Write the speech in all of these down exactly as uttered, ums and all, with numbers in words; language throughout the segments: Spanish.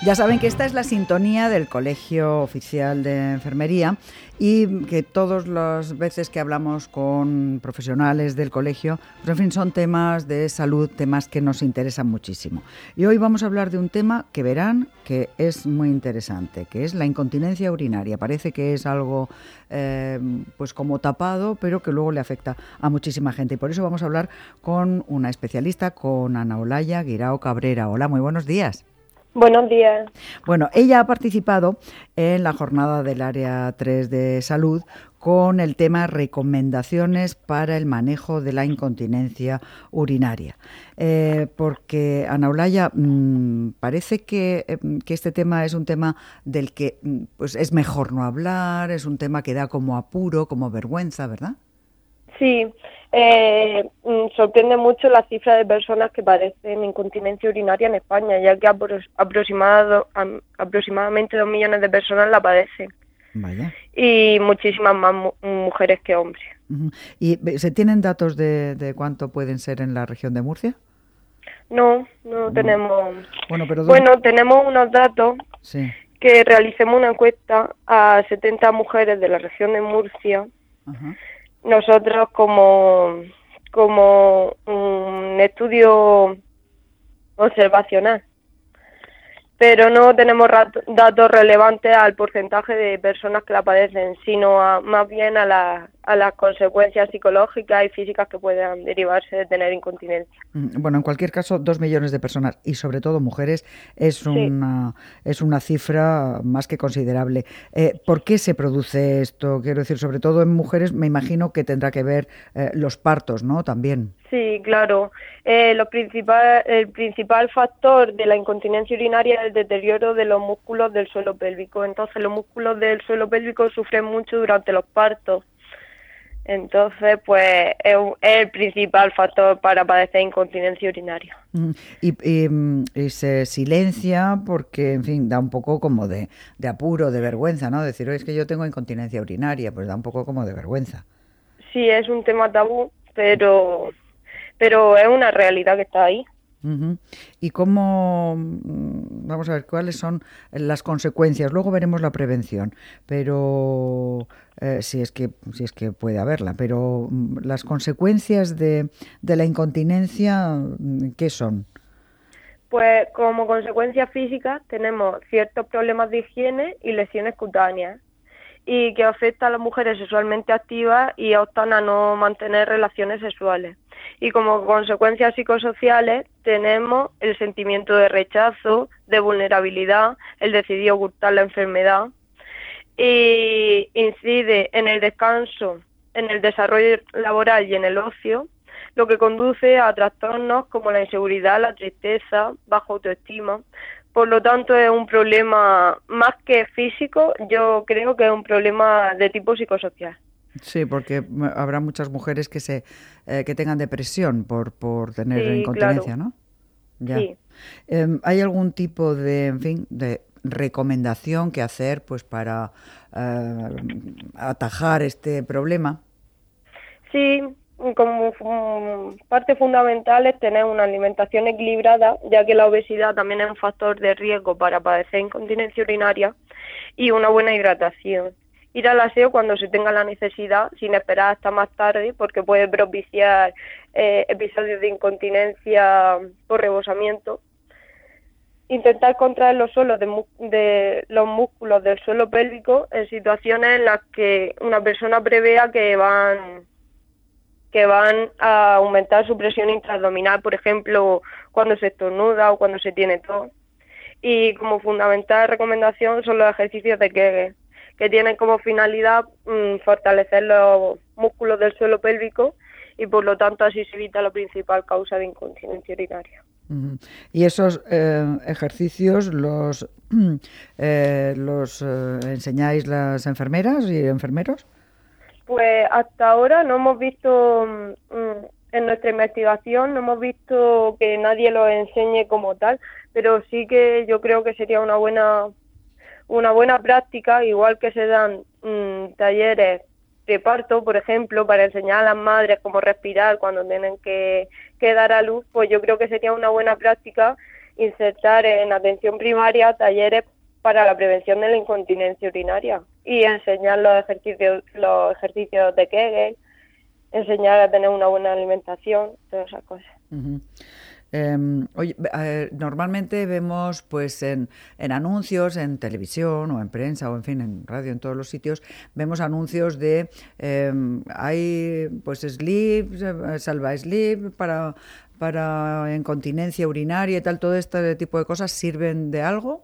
Ya saben que esta es la sintonía del Colegio Oficial de Enfermería y que todas las veces que hablamos con profesionales del colegio, pues en fin, son temas de salud, temas que nos interesan muchísimo. Y hoy vamos a hablar de un tema que verán que es muy interesante, que es la incontinencia urinaria. Parece que es algo eh, pues como tapado, pero que luego le afecta a muchísima gente. Y por eso vamos a hablar con una especialista, con Ana Olaya Guirao Cabrera. Hola, muy buenos días. Buenos días. Bueno, ella ha participado en la jornada del Área tres de Salud con el tema recomendaciones para el manejo de la incontinencia urinaria. Eh, porque, Ana Olaya, mmm, parece que, eh, que este tema es un tema del que pues, es mejor no hablar, es un tema que da como apuro, como vergüenza, ¿verdad? Sí, eh, sorprende mucho la cifra de personas que padecen incontinencia urinaria en España, ya que apro- aproximado, am, aproximadamente dos millones de personas la padecen. Vaya. Y muchísimas más mu- mujeres que hombres. Uh-huh. ¿Y se tienen datos de, de cuánto pueden ser en la región de Murcia? No, no, no. tenemos... Bueno, pero dos... bueno, tenemos unos datos sí. que realicemos una encuesta a setenta mujeres de la región de Murcia. Uh-huh. Nosotros como, como un estudio observacional, pero no tenemos rat- datos relevantes al porcentaje de personas que la padecen, sino a, más bien a, la, a las consecuencias psicológicas y físicas que puedan derivarse de tener incontinencia. Bueno, en cualquier caso, dos millones de personas y sobre todo mujeres es una, sí. es una cifra más que considerable. Eh, ¿Por qué se produce esto? Quiero decir, sobre todo en mujeres, me imagino que tendrá que ver eh, los partos, ¿no? También. Sí, claro. Eh, lo principal, el principal factor de la incontinencia urinaria es el deterioro de los músculos del suelo pélvico. Entonces, los músculos del suelo pélvico sufren mucho durante los partos. Entonces, pues, es, es el principal factor para padecer incontinencia urinaria. Y, y, y se silencia porque, en fin, da un poco como de, de apuro, de vergüenza, ¿no? Decir, oye, es que yo tengo incontinencia urinaria, pues da un poco como de vergüenza. Sí, es un tema tabú, pero... pero es una realidad que está ahí. Uh-huh. ¿Y cómo, vamos a ver, cuáles son las consecuencias? Luego veremos la prevención, pero eh, si es que si es que puede haberla, pero las consecuencias de, de la incontinencia, ¿qué son? Pues como consecuencia física tenemos ciertos problemas de higiene y lesiones cutáneas, y que afecta a las mujeres sexualmente activas y optan a no mantener relaciones sexuales. Y como consecuencias psicosociales tenemos el sentimiento de rechazo, de vulnerabilidad, el decidir ocultar la enfermedad, y incide en el descanso, en el desarrollo laboral y en el ocio, lo que conduce a trastornos como la inseguridad, la tristeza, baja autoestima. Por lo tanto, es un problema más que físico, yo creo que es un problema de tipo psicosocial. Sí, porque habrá muchas mujeres que se eh, que tengan depresión por por tener sí, incontinencia, claro. ¿no? Ya. Sí. Eh, ¿Hay algún tipo de, en fin, de recomendación que hacer, pues, para eh, atajar este problema? Sí. Como parte fundamental es tener una alimentación equilibrada, ya que la obesidad también es un factor de riesgo para padecer incontinencia urinaria, y una buena hidratación. Ir al aseo cuando se tenga la necesidad, sin esperar hasta más tarde, porque puede propiciar eh, episodios de incontinencia por rebosamiento. Intentar contraer los suelos de, de los músculos del suelo pélvico en situaciones en las que una persona prevea que van... que van a aumentar su presión intraabdominal, por ejemplo, cuando se estornuda o cuando se tiene tos. Y como fundamental recomendación son los ejercicios de Kegel, que tienen como finalidad mmm, fortalecer los músculos del suelo pélvico y por lo tanto así se evita la principal causa de incontinencia urinaria. Uh-huh. ¿Y esos eh, ejercicios los, eh, los eh, enseñáis las enfermeras y enfermeros? Pues hasta ahora no hemos visto, mmm, en nuestra investigación, no hemos visto que nadie lo enseñe como tal, pero sí que yo creo que sería una buena una buena práctica, igual que se dan mmm, talleres de parto, por ejemplo, para enseñar a las madres cómo respirar cuando tienen que, que dar a luz, pues yo creo que sería una buena práctica insertar en atención primaria talleres para la prevención de la incontinencia urinaria y enseñar los ejercicios, los ejercicios de Kegel, enseñar a tener una buena alimentación, todas esas cosas. Uh-huh. Eh, oye, eh, normalmente vemos pues en, en anuncios, en televisión o en prensa o en fin, en radio, en todos los sitios, vemos anuncios de eh, hay pues slip, salva slip para, para incontinencia urinaria y tal, todo este tipo de cosas, ¿sirven de algo?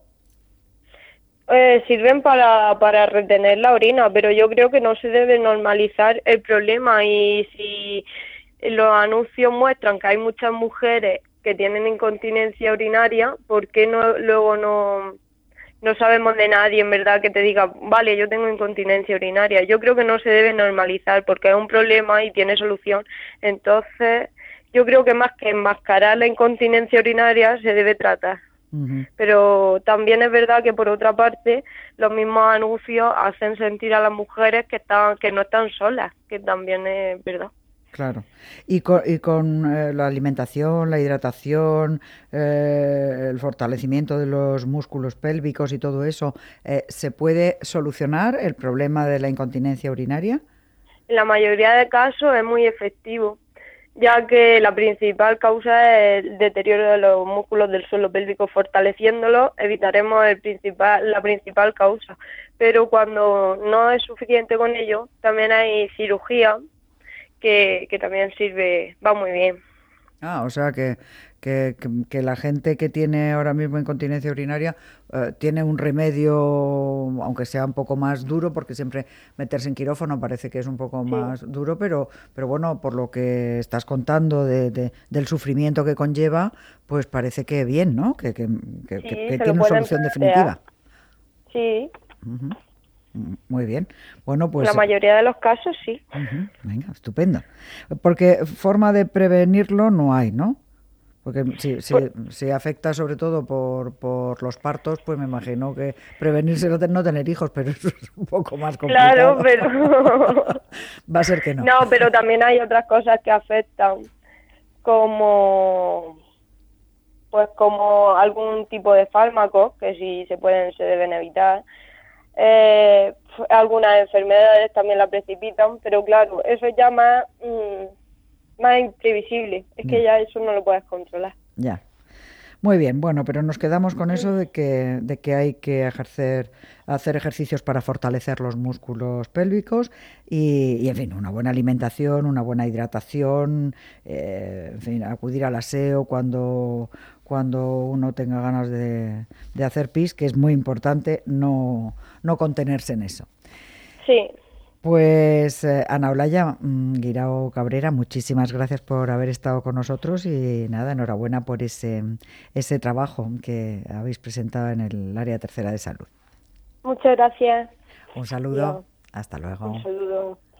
Eh, sirven para, para retener la orina, pero yo creo que no se debe normalizar el problema, y si los anuncios muestran que hay muchas mujeres que tienen incontinencia urinaria, ¿por qué no, luego no, no sabemos de nadie en verdad que te diga, vale, yo tengo incontinencia urinaria? Yo creo que no se debe normalizar porque es un problema y tiene solución. Entonces, yo creo que más que enmascarar la incontinencia urinaria se debe tratar. Uh-huh. Pero también es verdad que por otra parte los mismos anuncios hacen sentir a las mujeres que están que no están solas, que también es verdad. Claro. Y con, y con eh, la alimentación, la hidratación, eh, el fortalecimiento de los músculos pélvicos y todo eso, eh, ¿se puede solucionar el problema de la incontinencia urinaria? En la mayoría de casos es muy efectivo, ya que la principal causa es el deterioro de los músculos del suelo pélvico. Fortaleciéndolos evitaremos el principal, la principal causa. Pero cuando no es suficiente con ello, también hay cirugía que, que también sirve, va muy bien. Ah, o sea que, que, que, que la gente que tiene ahora mismo incontinencia urinaria eh, tiene un remedio, aunque sea un poco más duro, porque siempre meterse en quirófano parece que es un poco sí. más duro, pero, pero bueno, por lo que estás contando de, de, del sufrimiento que conlleva, pues parece que bien, ¿no? Que, que, que, sí, que, que tiene una solución plantear. definitiva. Sí. Uh-huh. Muy bien. Bueno, pues la mayoría de los casos sí. Uh-huh. Venga, estupendo. Porque forma de prevenirlo no hay, ¿no? Porque si, si, pues, si afecta sobre todo por, por los partos, pues me imagino que prevenirse no, no tener hijos, pero eso es un poco más complicado. Claro, pero va a ser que no. No, pero también hay otras cosas que afectan, como pues como algún tipo de fármacos que si se pueden se deben evitar. Eh, algunas enfermedades también la precipitan, pero claro, eso es ya más, mmm, más imprevisible, es que ya eso no lo puedes controlar. Ya. Muy bien, bueno, pero nos quedamos con eso de que, de que hay que ejercer, hacer ejercicios para fortalecer los músculos pélvicos y, y en fin, una buena alimentación, una buena hidratación, eh, en fin, acudir al aseo cuando, cuando uno tenga ganas de, de hacer pis, que es muy importante no, no contenerse en eso. Sí. Pues eh, Ana Olaya mmm, Guirao Cabrera, muchísimas gracias por haber estado con nosotros y nada, enhorabuena por ese, ese trabajo que habéis presentado en el área tercera de salud. Muchas gracias. Un saludo, hasta luego. Un saludo.